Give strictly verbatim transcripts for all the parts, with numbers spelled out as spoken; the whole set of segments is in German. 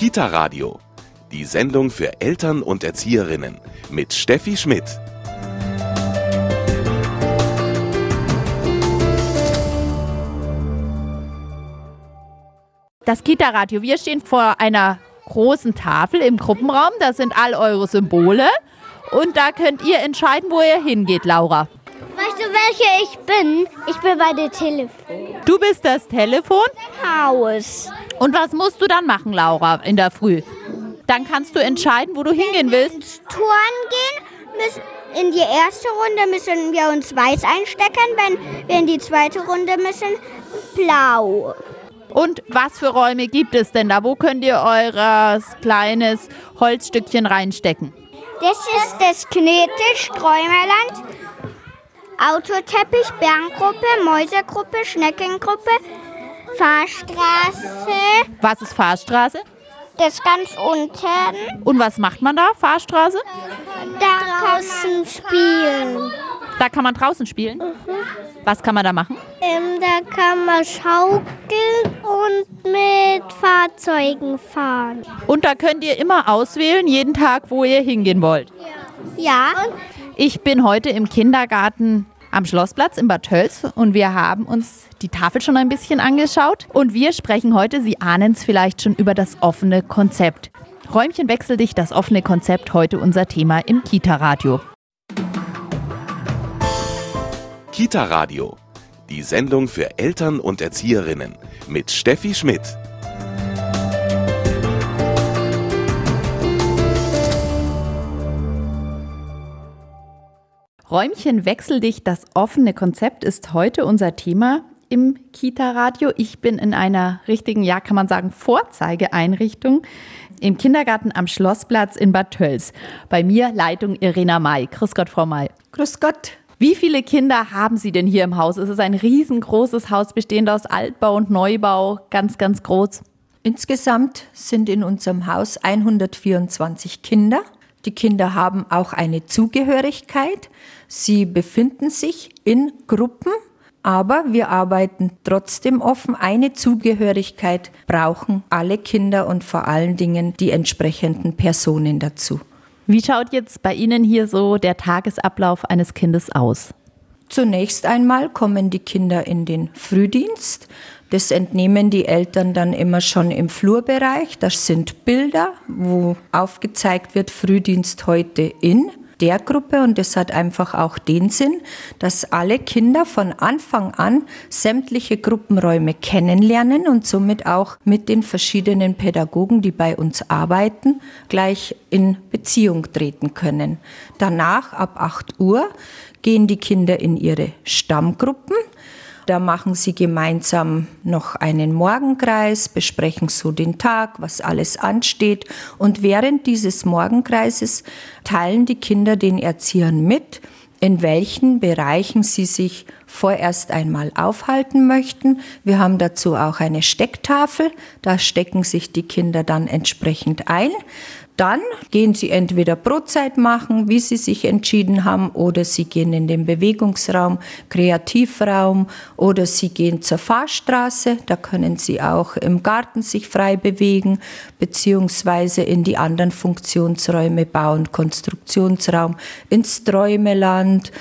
Kita-Radio, die Sendung für Eltern und Erzieherinnen mit Steffi Schmidt. Das Kita-Radio, wir stehen vor einer großen Tafel im Gruppenraum, da sind all eure Symbole und da könnt ihr entscheiden, wo ihr hingeht, Laura. Weißt du, welche ich bin? Ich bin bei der Telefon. Du bist das Telefon? Haus. Und was musst du dann machen, Laura, in der Früh? Dann kannst du entscheiden, wo du hingehen willst. Ins Turnen gehen, müssen in die erste Runde müssen wir uns weiß einstecken, wenn wir in die zweite Runde müssen, blau. Und was für Räume gibt es denn da? Wo könnt ihr eures kleines Holzstückchen reinstecken? Das ist das Knetisch, Träumerland, Autoteppich, Berngruppe, Mäusegruppe, Schneckengruppe, Fahrstraße. Was ist Fahrstraße? Das ganz unten. Und was macht man da, Fahrstraße? Da draußen spielen. Da kann man draußen spielen? Mhm. Was kann man da machen? Ähm, da kann man schaukeln und mit Fahrzeugen fahren. Und da könnt ihr immer auswählen, jeden Tag, wo ihr hingehen wollt? Ja. Ich bin heute im Kindergarten am Schlossplatz in Bad Tölz und wir haben uns die Tafel schon ein bisschen angeschaut. Und wir sprechen heute, Sie ahnen es vielleicht schon, über das offene Konzept. Räumchen wechsel dich, das offene Konzept, heute unser Thema im Kita-Radio. Kita-Radio, die Sendung für Eltern und Erzieherinnen mit Steffi Schmidt. Räumchen wechsel dich, das offene Konzept ist heute unser Thema im Kita-Radio. Ich bin in einer richtigen, ja kann man sagen, Vorzeigeeinrichtung im Kindergarten am Schlossplatz in Bad Tölz. Bei mir Leitung Irena May. Grüß Gott, Frau May. Grüß Gott. Wie viele Kinder haben Sie denn hier im Haus? Es ist ein riesengroßes Haus, bestehend aus Altbau und Neubau, ganz, ganz groß. Insgesamt sind in unserem Haus hundertvierundzwanzig Kinder. Die Kinder haben auch eine Zugehörigkeit. Sie befinden sich in Gruppen, aber wir arbeiten trotzdem offen. Eine Zugehörigkeit brauchen alle Kinder und vor allen Dingen die entsprechenden Personen dazu. Wie schaut jetzt bei Ihnen hier so der Tagesablauf eines Kindes aus? Zunächst einmal kommen die Kinder in den Frühdienst. Das entnehmen die Eltern dann immer schon im Flurbereich. Das sind Bilder, wo aufgezeigt wird, Frühdienst heute in der Gruppe. Und das hat einfach auch den Sinn, dass alle Kinder von Anfang an sämtliche Gruppenräume kennenlernen und somit auch mit den verschiedenen Pädagogen, die bei uns arbeiten, gleich in Beziehung treten können. Danach, ab acht Uhr, gehen die Kinder in ihre Stammgruppen. Da machen sie gemeinsam noch einen Morgenkreis, besprechen so den Tag, was alles ansteht. Und während dieses Morgenkreises teilen die Kinder den Erziehern mit, in welchen Bereichen sie sich vorerst einmal aufhalten möchten. Wir haben dazu auch eine Stecktafel, da stecken sich die Kinder dann entsprechend ein. Dann gehen sie entweder Brotzeit machen, wie sie sich entschieden haben, oder sie gehen in den Bewegungsraum, Kreativraum, oder sie gehen zur Fahrstraße. Da können sie auch im Garten sich frei bewegen, beziehungsweise in die anderen Funktionsräume, Bau- und Konstruktionsraum, ins Träumeland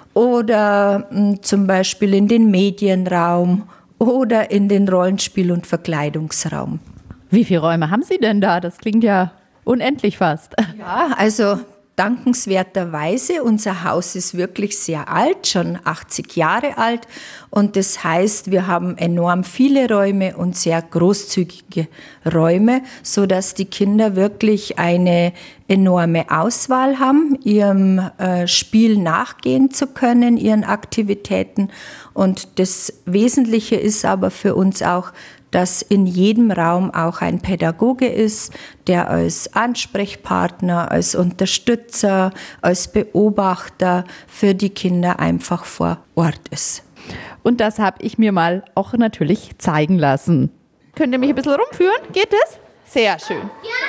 oder mh, zum Beispiel in den Medienraum oder in den Rollenspiel- und Verkleidungsraum. Wie viele Räume haben Sie denn da? Das klingt ja unendlich fast. Ja, also dankenswerterweise, unser Haus ist wirklich sehr alt, schon achtzig Jahre alt. Und das heißt, wir haben enorm viele Räume und sehr großzügige Räume, sodass die Kinder wirklich eine enorme Auswahl haben, ihrem äh, Spiel nachgehen zu können, ihren Aktivitäten. Und das Wesentliche ist aber für uns auch, dass in jedem Raum auch ein Pädagoge ist, der als Ansprechpartner, als Unterstützer, als Beobachter für die Kinder einfach vor Ort ist. Und das habe ich mir mal auch natürlich zeigen lassen. Könnt ihr mich ein bisschen rumführen? Geht es? Sehr schön.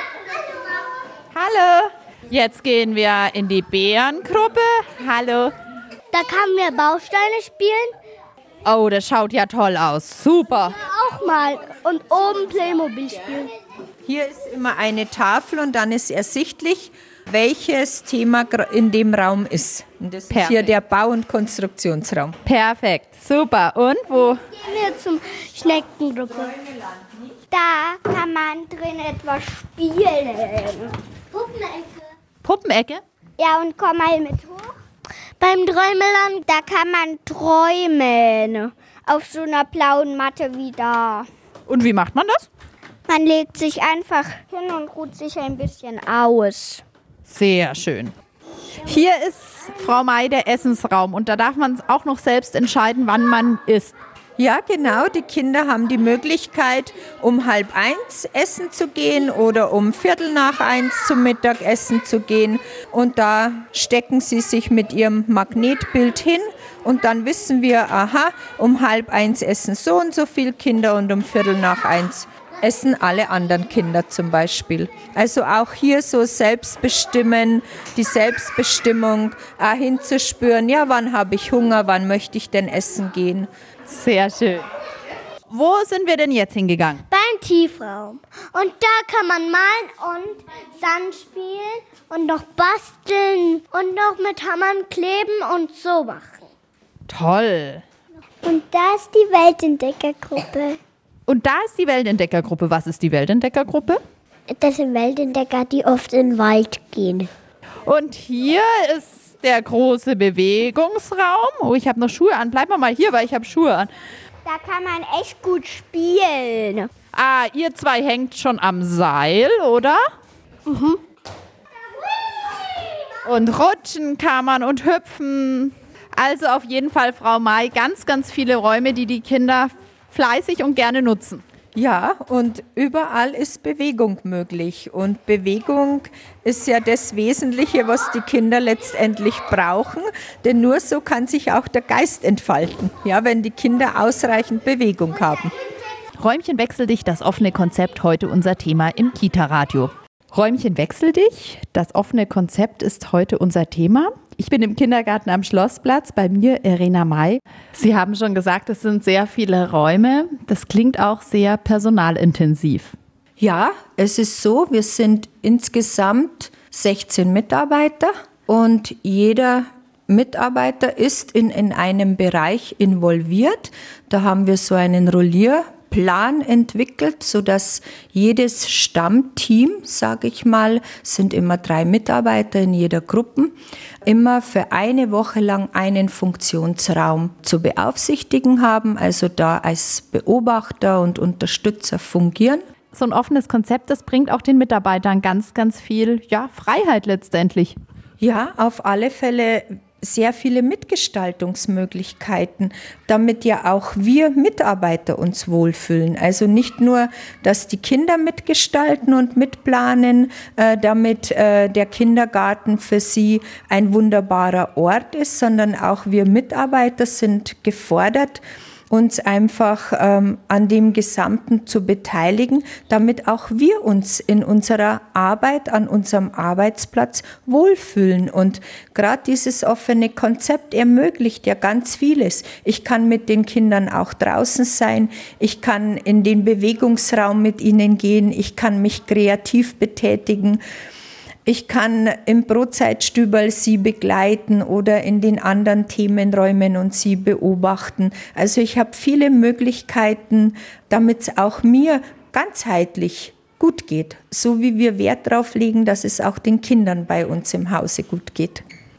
Hallo. Jetzt gehen wir in die Bärengruppe. Hallo. Da kann man Bausteine spielen. Oh, das schaut ja toll aus. Super. Auch mal. Und oben Playmobil spielen. Hier ist immer eine Tafel und dann ist ersichtlich, welches Thema in dem Raum ist. Und das Perfekt. Ist hier der Bau- und Konstruktionsraum. Perfekt, super. Und wo? Gehen wir zum Schneckengruppe. Da kann man drin etwas spielen. Puppenecke. Puppenecke? Ja, und komm mal mit hoch. Beim Träumeland, da kann man träumen. Auf so einer blauen Matte wie da. Und wie macht man das? Man legt sich einfach hin und ruht sich ein bisschen aus. Sehr schön. Hier ist, Frau May, der Essensraum. Und da darf man auch noch selbst entscheiden, wann man isst. Ja, genau. Die Kinder haben die Möglichkeit, um halb eins essen zu gehen oder um viertel nach eins zum Mittagessen zu gehen. Und da stecken sie sich mit ihrem Magnetbild hin. Und dann wissen wir, aha, um halb eins essen so und so viele Kinder und um viertel nach eins essen alle anderen Kinder zum Beispiel. Also auch hier so selbstbestimmen, die Selbstbestimmung auch hinzuspüren, ja, wann habe ich Hunger, wann möchte ich denn essen gehen. Sehr schön. Wo sind wir denn jetzt hingegangen? Beim Tiefraum. Und da kann man malen und Sand spielen und noch basteln und noch mit Hammern kleben und so machen. Toll. Und da ist die Weltentdeckergruppe. Und da ist die Weltentdeckergruppe. Was ist die Weltentdeckergruppe? Das sind Weltentdecker, die oft in den Wald gehen. Und hier ist der große Bewegungsraum. Oh, ich habe noch Schuhe an. Bleib mal hier, weil ich habe Schuhe an. Da kann man echt gut spielen. Ah, ihr zwei hängt schon am Seil, oder? Mhm. Und rutschen kann man und hüpfen. Also auf jeden Fall, Frau May, ganz, ganz viele Räume, die die Kinder fleißig und gerne nutzen. Ja, und überall ist Bewegung möglich. Und Bewegung ist ja das Wesentliche, was die Kinder letztendlich brauchen. Denn nur so kann sich auch der Geist entfalten, ja, wenn die Kinder ausreichend Bewegung haben. Räumchen wechsel dich, das offene Konzept, heute unser Thema im Kita-Radio. Räumchen wechsel dich, das offene Konzept ist heute unser Thema. Ich bin im Kindergarten am Schlossplatz, bei mir Irena May. Sie haben schon gesagt, es sind sehr viele Räume. Das klingt auch sehr personalintensiv. Ja, es ist so, wir sind insgesamt sechzehn Mitarbeiter und jeder Mitarbeiter ist in, in einem Bereich involviert. Da haben wir so einen Rollierplan entwickelt, sodass jedes Stammteam, sage ich mal, sind immer drei Mitarbeiter in jeder Gruppe, immer für eine Woche lang einen Funktionsraum zu beaufsichtigen haben, also da als Beobachter und Unterstützer fungieren. So ein offenes Konzept, das bringt auch den Mitarbeitern ganz, ganz viel, ja, Freiheit letztendlich. Ja, auf alle Fälle sehr viele Mitgestaltungsmöglichkeiten, damit ja auch wir Mitarbeiter uns wohlfühlen. Also nicht nur, dass die Kinder mitgestalten und mitplanen, äh, damit äh, der Kindergarten für sie ein wunderbarer Ort ist, sondern auch wir Mitarbeiter sind gefordert, uns einfach ähm, an dem Gesamten zu beteiligen, damit auch wir uns in unserer Arbeit, an unserem Arbeitsplatz wohlfühlen. Und gerade dieses offene Konzept ermöglicht ja ganz vieles. Ich kann mit den Kindern auch draußen sein, ich kann in den Bewegungsraum mit ihnen gehen, ich kann mich kreativ betätigen. Ich kann im Brotzeitstüberl sie begleiten oder in den anderen Themenräumen und sie beobachten. Also ich habe viele Möglichkeiten, damit es auch mir ganzheitlich gut geht. So wie wir Wert darauf legen, dass es auch den Kindern bei uns im Hause gut geht.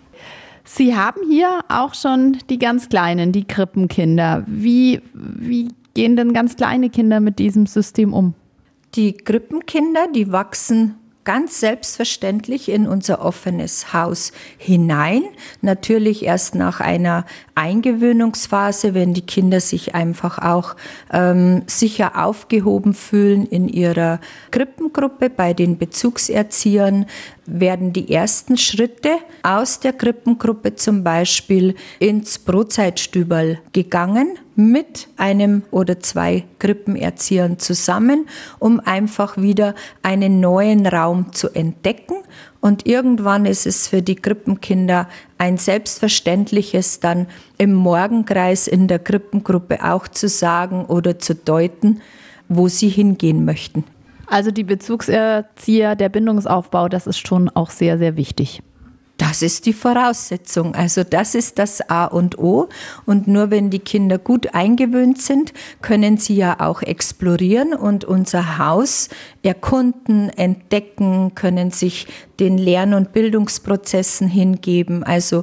Sie haben hier auch schon die ganz Kleinen, die Krippenkinder. Wie, wie gehen denn ganz kleine Kinder mit diesem System um? Die Krippenkinder, die wachsen ganz selbstverständlich in unser offenes Haus hinein. Natürlich erst nach einer Eingewöhnungsphase, wenn die Kinder sich einfach auch ähm, sicher aufgehoben fühlen in ihrer Krippengruppe. Bei den Bezugserziehern werden die ersten Schritte aus der Krippengruppe zum Beispiel ins Brotzeitstüberl gegangen, mit einem oder zwei Krippenerziehern zusammen, um einfach wieder einen neuen Raum zu entdecken. Und irgendwann ist es für die Krippenkinder ein Selbstverständliches, dann im Morgenkreis in der Krippengruppe auch zu sagen oder zu deuten, wo sie hingehen möchten. Also die Bezugserzieher, der Bindungsaufbau, das ist schon auch sehr, sehr wichtig. Das ist die Voraussetzung. Also das ist das A und O. Und nur wenn die Kinder gut eingewöhnt sind, können sie ja auch explorieren und unser Haus erkunden, entdecken, können sich den Lern- und Bildungsprozessen hingeben. Also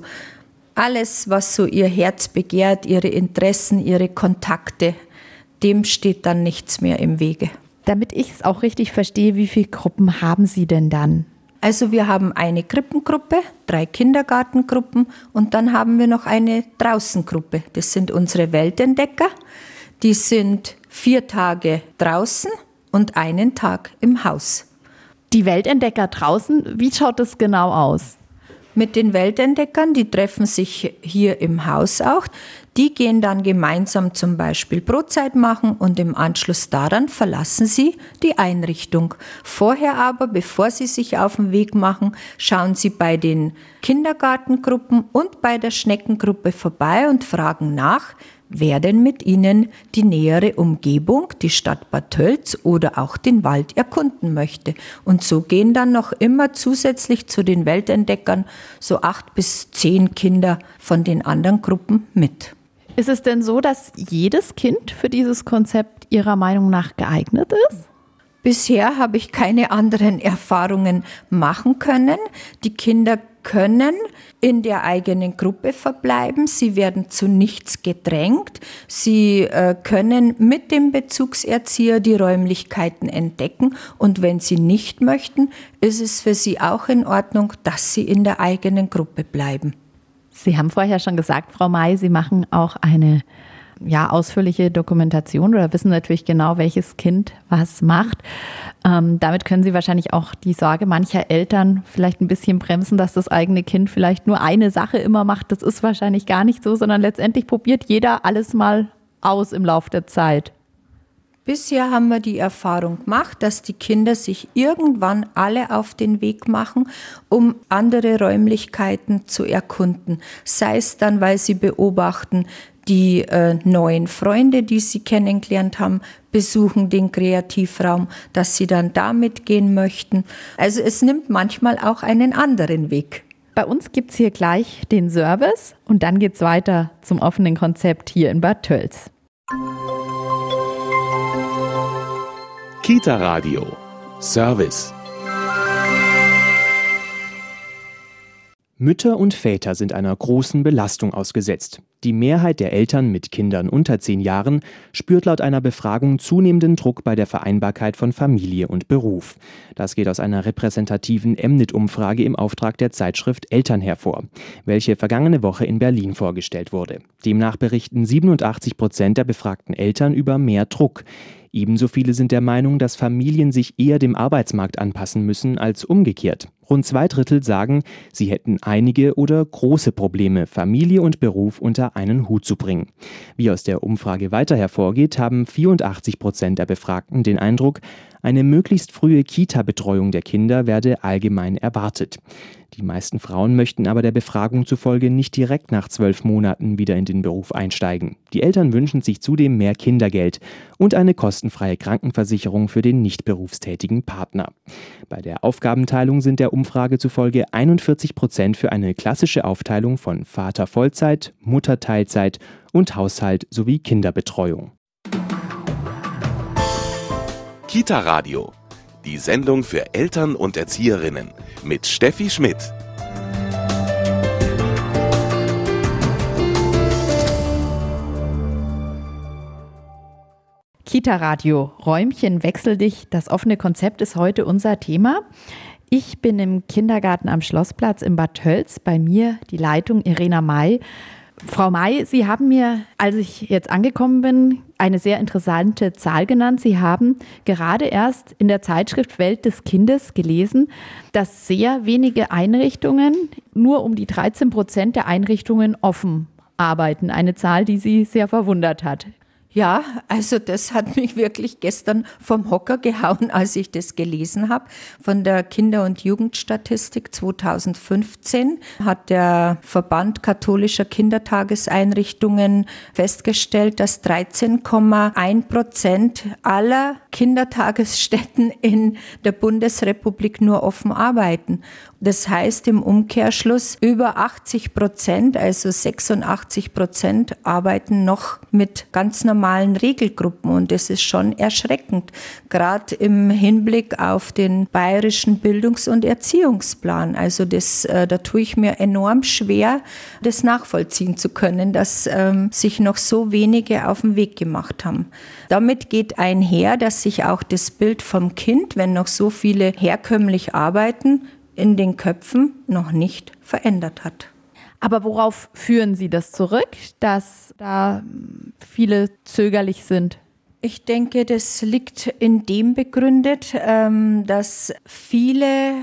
alles, was so ihr Herz begehrt, ihre Interessen, ihre Kontakte, dem steht dann nichts mehr im Wege. Damit ich es auch richtig verstehe, wie viele Gruppen haben Sie denn dann? Also wir haben eine Krippengruppe, drei Kindergartengruppen und dann haben wir noch eine Draußengruppe. Das sind unsere Weltentdecker. Die sind vier Tage draußen und einen Tag im Haus. Die Weltentdecker draußen, wie schaut das genau aus? Mit den Weltentdeckern, die treffen sich hier im Haus auch. Die gehen dann gemeinsam zum Beispiel Brotzeit machen und im Anschluss daran verlassen sie die Einrichtung. Vorher aber, bevor sie sich auf den Weg machen, schauen sie bei den Kindergartengruppen und bei der Schneckengruppe vorbei und fragen nach, wer denn mit ihnen die nähere Umgebung, die Stadt Bad Tölz oder auch den Wald erkunden möchte. Und so gehen dann noch immer zusätzlich zu den Weltentdeckern so acht bis zehn Kinder von den anderen Gruppen mit. Ist es denn so, dass jedes Kind für dieses Konzept Ihrer Meinung nach geeignet ist? Bisher habe ich keine anderen Erfahrungen machen können. Die Kinder können in der eigenen Gruppe verbleiben. Sie werden zu nichts gedrängt. Sie äh, können mit dem Bezugserzieher die Räumlichkeiten entdecken. Und wenn sie nicht möchten, ist es für sie auch in Ordnung, dass sie in der eigenen Gruppe bleiben. Sie haben vorher schon gesagt, Frau May, Sie machen auch eine ja, ausführliche Dokumentation oder wissen natürlich genau, welches Kind was macht. Ähm, damit können Sie wahrscheinlich auch die Sorge mancher Eltern vielleicht ein bisschen bremsen, dass das eigene Kind vielleicht nur eine Sache immer macht. Das ist wahrscheinlich gar nicht so, sondern letztendlich probiert jeder alles mal aus im Laufe der Zeit. Bisher haben wir die Erfahrung gemacht, dass die Kinder sich irgendwann alle auf den Weg machen, um andere Räumlichkeiten zu erkunden. Sei es dann, weil sie beobachten, die äh, neuen Freunde, die sie kennengelernt haben, besuchen den Kreativraum, dass sie dann da mitgehen möchten. Also es nimmt manchmal auch einen anderen Weg. Bei uns gibt es hier gleich den Service und dann geht es weiter zum offenen Konzept hier in Bad Tölz. Kita Radio. Service. Mütter und Väter sind einer großen Belastung ausgesetzt. Die Mehrheit der Eltern mit Kindern unter zehn Jahren spürt laut einer Befragung zunehmenden Druck bei der Vereinbarkeit von Familie und Beruf. Das geht aus einer repräsentativen Emnit-Umfrage im Auftrag der Zeitschrift Eltern hervor, welche vergangene Woche in Berlin vorgestellt wurde. Demnach berichten siebenundachtzig Prozent der befragten Eltern über mehr Druck. Ebenso viele sind der Meinung, dass Familien sich eher dem Arbeitsmarkt anpassen müssen als umgekehrt. Rund zwei Drittel sagen, sie hätten einige oder große Probleme, Familie und Beruf unter einen Hut zu bringen. Wie aus der Umfrage weiter hervorgeht, haben vierundachtzig Prozent der Befragten den Eindruck, eine möglichst frühe Kita-Betreuung der Kinder werde allgemein erwartet. Die meisten Frauen möchten aber der Befragung zufolge nicht direkt nach zwölf Monaten wieder in den Beruf einsteigen. Die Eltern wünschen sich zudem mehr Kindergeld und eine kostenfreie Krankenversicherung für den nicht berufstätigen Partner. Bei der Aufgabenteilung sind der Umfrage zufolge einundvierzig Prozent für eine klassische Aufteilung von Vater Vollzeit, Mutter Teilzeit und Haushalt sowie Kinderbetreuung. Kita Radio. Die Sendung für Eltern und Erzieherinnen mit Steffi Schmidt. Kita Radio, Räumchen, wechsel dich. Das offene Konzept ist heute unser Thema. Ich bin im Kindergarten am Schlossplatz in Bad Tölz. Bei mir die Leitung Irena May. Frau May, Sie haben mir, als ich jetzt angekommen bin, eine sehr interessante Zahl genannt. Sie haben gerade erst in der Zeitschrift Welt des Kindes gelesen, dass sehr wenige Einrichtungen, nur um die dreizehn Prozent der Einrichtungen offen arbeiten. Eine Zahl, die Sie sehr verwundert hat. Ja, also das hat mich wirklich gestern vom Hocker gehauen, als ich das gelesen habe. Von der Kinder- und Jugendstatistik zweitausendfünfzehn hat der Verband katholischer Kindertageseinrichtungen festgestellt, dass dreizehn Komma eins Prozent aller Kindertagesstätten in der Bundesrepublik nur offen arbeiten. Das heißt im Umkehrschluss, über achtzig Prozent, also sechsundachtzig Prozent, arbeiten noch mit ganz normalen Regelgruppen. Und das ist schon erschreckend, gerade im Hinblick auf den bayerischen Bildungs- und Erziehungsplan. Also das, äh, da tue ich mir enorm schwer, das nachvollziehen zu können, dass ähm, sich noch so wenige auf den Weg gemacht haben. Damit geht einher, dass sich auch das Bild vom Kind, wenn noch so viele herkömmlich arbeiten, in den Köpfen noch nicht verändert hat. Aber worauf führen Sie das zurück, dass da viele zögerlich sind? Ich denke, das liegt in dem begründet, dass viele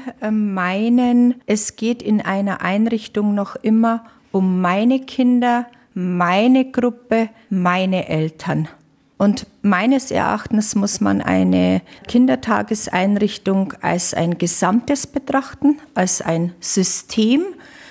meinen, es geht in einer Einrichtung noch immer um meine Kinder, meine Gruppe, meine Eltern. Und meines Erachtens muss man eine Kindertageseinrichtung als ein Gesamtes betrachten, als ein System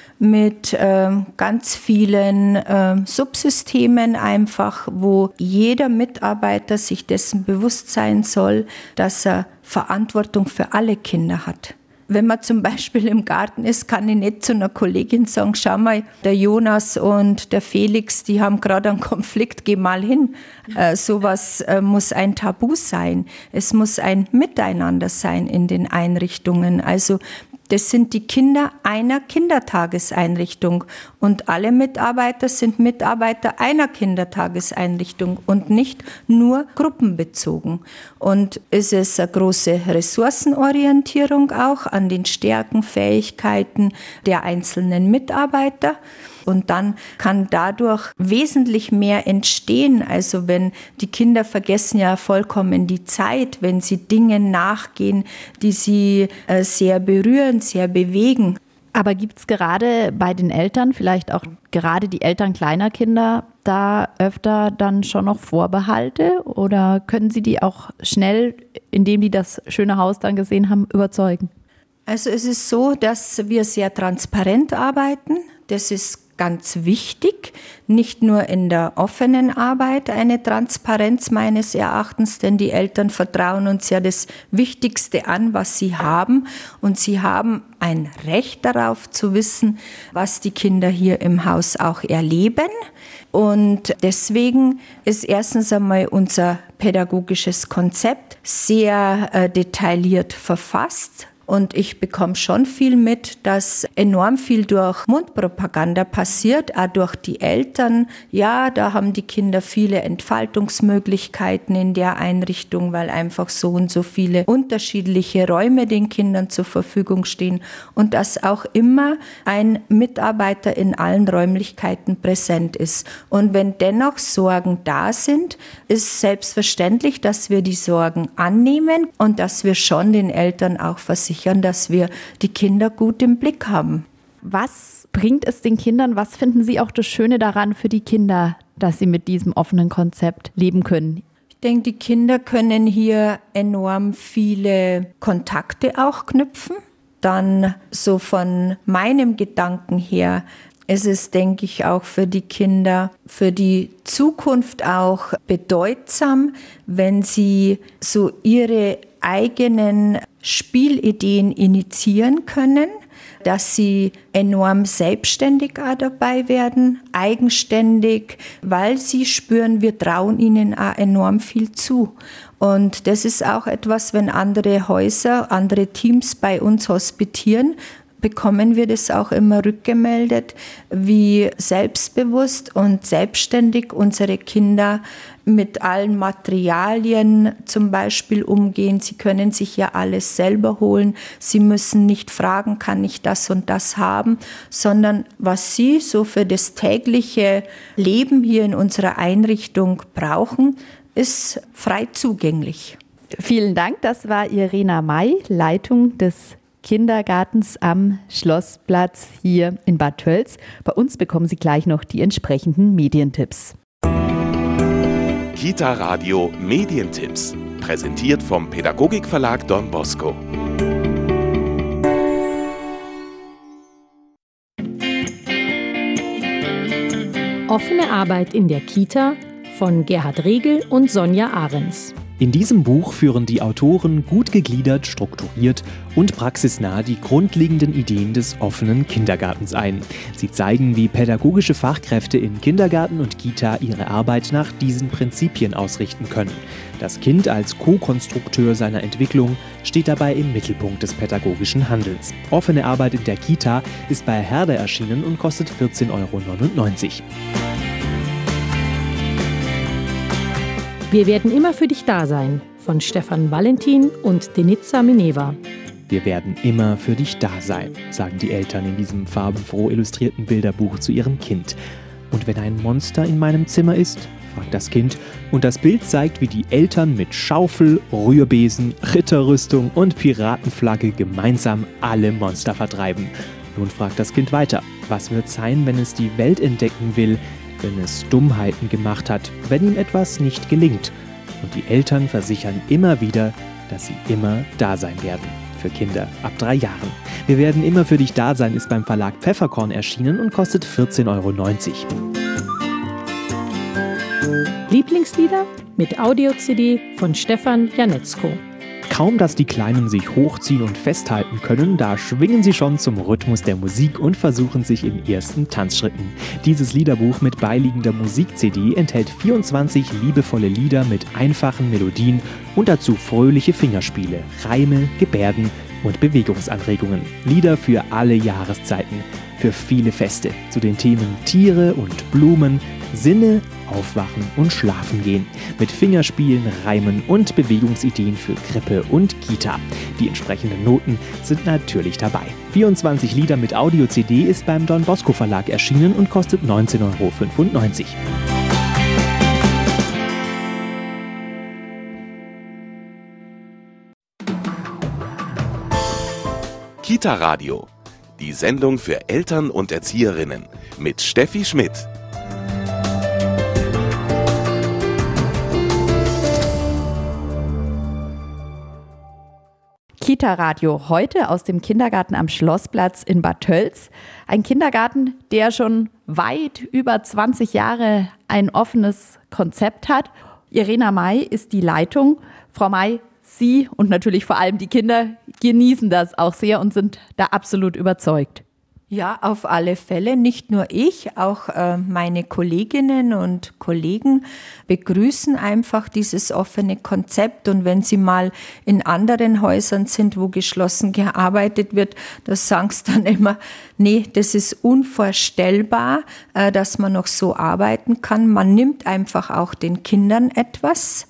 mit äh, ganz vielen äh, Subsystemen einfach, wo jeder Mitarbeiter sich dessen bewusst sein soll, dass er Verantwortung für alle Kinder hat. Wenn man zum Beispiel im Garten ist, kann ich nicht zu einer Kollegin sagen, schau mal, der Jonas und der Felix, die haben gerade einen Konflikt, geh mal hin. Äh, sowas äh, muss ein Tabu sein. Es muss ein Miteinander sein in den Einrichtungen. Also das sind die Kinder einer Kindertageseinrichtung und alle Mitarbeiter sind Mitarbeiter einer Kindertageseinrichtung und nicht nur gruppenbezogen. Und es ist eine große Ressourcenorientierung auch an den Stärken, Fähigkeiten der einzelnen Mitarbeiter. Und dann kann dadurch wesentlich mehr entstehen. Also wenn die Kinder vergessen ja vollkommen die Zeit, wenn sie Dingen nachgehen, die sie äh, sehr berühren, sehr bewegen. Aber gibt es gerade bei den Eltern, vielleicht auch gerade die Eltern kleiner Kinder, da öfter dann schon noch Vorbehalte? Oder können Sie die auch schnell, indem die das schöne Haus dann gesehen haben, überzeugen? Also es ist so, dass wir sehr transparent arbeiten. Das ist ganz wichtig, nicht nur in der offenen Arbeit eine Transparenz meines Erachtens, denn die Eltern vertrauen uns ja das Wichtigste an, was sie haben. Und sie haben ein Recht darauf zu wissen, was die Kinder hier im Haus auch erleben. Und deswegen ist erstens einmal unser pädagogisches Konzept sehr äh, detailliert verfasst. Und ich bekomme schon viel mit, dass enorm viel durch Mundpropaganda passiert, auch durch die Eltern. Ja, da haben die Kinder viele Entfaltungsmöglichkeiten in der Einrichtung, weil einfach so und so viele unterschiedliche Räume den Kindern zur Verfügung stehen. Und dass auch immer ein Mitarbeiter in allen Räumlichkeiten präsent ist. Und wenn dennoch Sorgen da sind, ist selbstverständlich, dass wir die Sorgen annehmen und dass wir schon den Eltern auch versichern, dass wir die Kinder gut im Blick haben. Was bringt es den Kindern? Was finden Sie auch das Schöne daran für die Kinder, dass sie mit diesem offenen Konzept leben können? Ich denke, die Kinder können hier enorm viele Kontakte auch knüpfen. Dann so von meinem Gedanken her, es ist, denke ich, auch für die Kinder, für die Zukunft auch bedeutsam, wenn sie so ihre eigenen Spielideen initiieren können, dass sie enorm selbstständig auch dabei werden, eigenständig, weil sie spüren, wir trauen ihnen auch enorm viel zu. Und das ist auch etwas, wenn andere Häuser, andere Teams bei uns hospitieren, bekommen wir das auch immer rückgemeldet, wie selbstbewusst und selbstständig unsere Kinder mit allen Materialien zum Beispiel umgehen. Sie können sich ja alles selber holen. Sie müssen nicht fragen, kann ich das und das haben, sondern was sie so für das tägliche Leben hier in unserer Einrichtung brauchen, ist frei zugänglich. Vielen Dank. Das war Irena May, Leitung des Kindergartens am Schlossplatz hier in Bad Tölz. Bei uns bekommen Sie gleich noch die entsprechenden Medientipps. Kita Radio Medientipps. Präsentiert vom Pädagogikverlag Don Bosco. Offene Arbeit in der Kita von Gerhard Regel und Sonja Ahrens. In diesem Buch führen die Autoren gut gegliedert, strukturiert und praxisnah die grundlegenden Ideen des offenen Kindergartens ein. Sie zeigen, wie pädagogische Fachkräfte in Kindergarten und Kita ihre Arbeit nach diesen Prinzipien ausrichten können. Das Kind als Co-Konstrukteur seiner Entwicklung steht dabei im Mittelpunkt des pädagogischen Handelns. Offene Arbeit in der Kita ist bei Herder erschienen und kostet vierzehn Euro neunundneunzig. Wir werden immer für dich da sein, von Stefan Valentin und Denitza Mineva. Wir werden immer für dich da sein, sagen die Eltern in diesem farbenfroh illustrierten Bilderbuch zu ihrem Kind. Und wenn ein Monster in meinem Zimmer ist, fragt das Kind, und das Bild zeigt, wie die Eltern mit Schaufel, Rührbesen, Ritterrüstung und Piratenflagge gemeinsam alle Monster vertreiben. Nun fragt das Kind weiter, was wird sein, wenn es die Welt entdecken will, wenn es Dummheiten gemacht hat, wenn ihm etwas nicht gelingt. Und die Eltern versichern immer wieder, dass sie immer da sein werden. Für Kinder ab drei Jahren. Wir werden immer für dich da sein ist beim Verlag Pfefferkorn erschienen und kostet vierzehn Euro neunzig. Lieblingslieder mit Audio-C D von Stefan Janetzko. Kaum, dass die Kleinen sich hochziehen und festhalten können, da schwingen sie schon zum Rhythmus der Musik und versuchen sich in ersten Tanzschritten. Dieses Liederbuch mit beiliegender Musik-C D enthält vierundzwanzig liebevolle Lieder mit einfachen Melodien und dazu fröhliche Fingerspiele, Reime, Gebärden und Bewegungsanregungen. Lieder für alle Jahreszeiten, für viele Feste, zu den Themen Tiere und Blumen, Sinne, Aufwachen und Schlafen gehen. Mit Fingerspielen, Reimen und Bewegungsideen für Krippe und Kita. Die entsprechenden Noten sind natürlich dabei. vierundzwanzig Lieder mit Audio-C D ist beim Don Bosco Verlag erschienen und kostet neunzehn Euro fünfundneunzig. Kita Radio. Die Sendung für Eltern und Erzieherinnen mit Steffi Schmidt. Kita Radio heute aus dem Kindergarten am Schlossplatz in Bad Tölz. Ein Kindergarten, der schon weit über zwanzig Jahre ein offenes Konzept hat. Irena May ist die Leitung. Frau May, Sie und natürlich vor allem die Kinder genießen das auch sehr und sind da absolut überzeugt. Ja, auf alle Fälle. Nicht nur ich, auch äh, meine Kolleginnen und Kollegen begrüßen einfach dieses offene Konzept. Und wenn sie mal in anderen Häusern sind, wo geschlossen gearbeitet wird, da sagen sie dann immer, nee, das ist unvorstellbar, äh, dass man noch so arbeiten kann. Man nimmt einfach auch den Kindern etwas.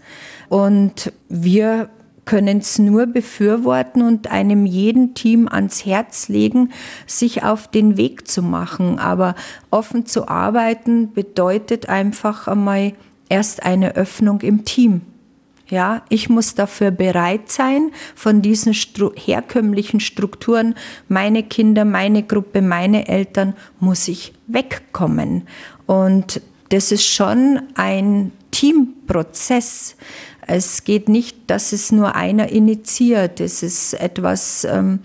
Und wir können es nur befürworten und einem jeden Team ans Herz legen, sich auf den Weg zu machen. Aber offen zu arbeiten bedeutet einfach einmal erst eine Öffnung im Team. Ja, ich muss dafür bereit sein, von diesen stru- herkömmlichen Strukturen, meine Kinder, meine Gruppe, meine Eltern, muss ich wegkommen. Und das ist schon ein Teamprozess. Es geht nicht, dass es nur einer initiiert. Es ist etwas,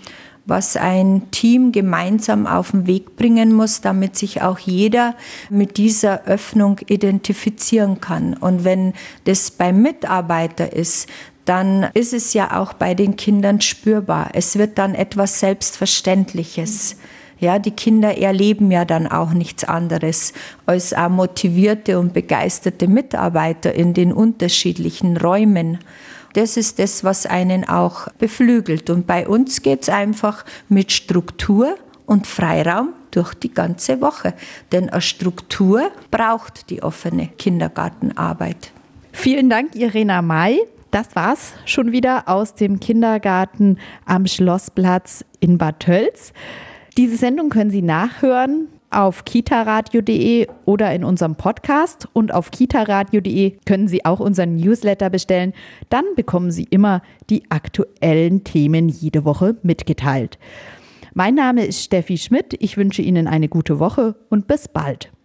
was ein Team gemeinsam auf den Weg bringen muss, damit sich auch jeder mit dieser Öffnung identifizieren kann. Und wenn das beim Mitarbeiter ist, dann ist es ja auch bei den Kindern spürbar. Es wird dann etwas Selbstverständliches. Ja, die Kinder erleben ja dann auch nichts anderes als auch motivierte und begeisterte Mitarbeiter in den unterschiedlichen Räumen. Das ist das, was einen auch beflügelt. Und bei uns geht es einfach mit Struktur und Freiraum durch die ganze Woche. Denn eine Struktur braucht die offene Kindergartenarbeit. Vielen Dank, Irena May. Das war's schon wieder aus dem Kindergarten am Schlossplatz in Bad Tölz. Diese Sendung können Sie nachhören auf kitaradio punkt de oder in unserem Podcast. Und auf kitaradio punkt de können Sie auch unseren Newsletter bestellen. Dann bekommen Sie immer die aktuellen Themen jede Woche mitgeteilt. Mein Name ist Steffi Schmidt. Ich wünsche Ihnen eine gute Woche und bis bald.